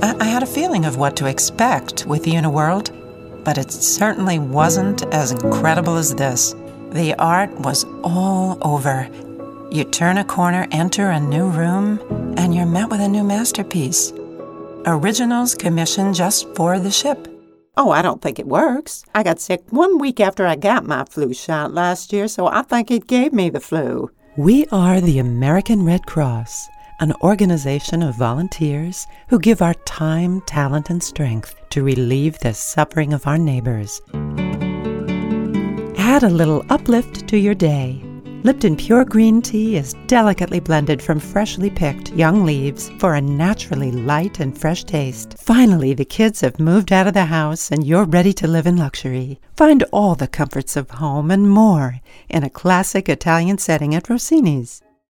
I had a feeling of what to expect with Uniworld, but it certainly wasn't as incredible as this. The art was all over. You turn a corner, enter a new room, and you're met with a new masterpiece. Originals commissioned just for the ship. Oh, I don't think it works. I got sick 1 week after I got my flu shot last year, so I think it gave me the flu. We are the American Red Cross, an organization of volunteers who give our time, talent, and strength to relieve the suffering of our neighbors. Add a little uplift to your day. Lipton Pure Green Tea is delicately blended from freshly picked young leaves for a naturally light and fresh taste. Finally, the kids have moved out of the house and you're ready to live in luxury. Find all the comforts of home and more in a classic Italian setting at Rossini's.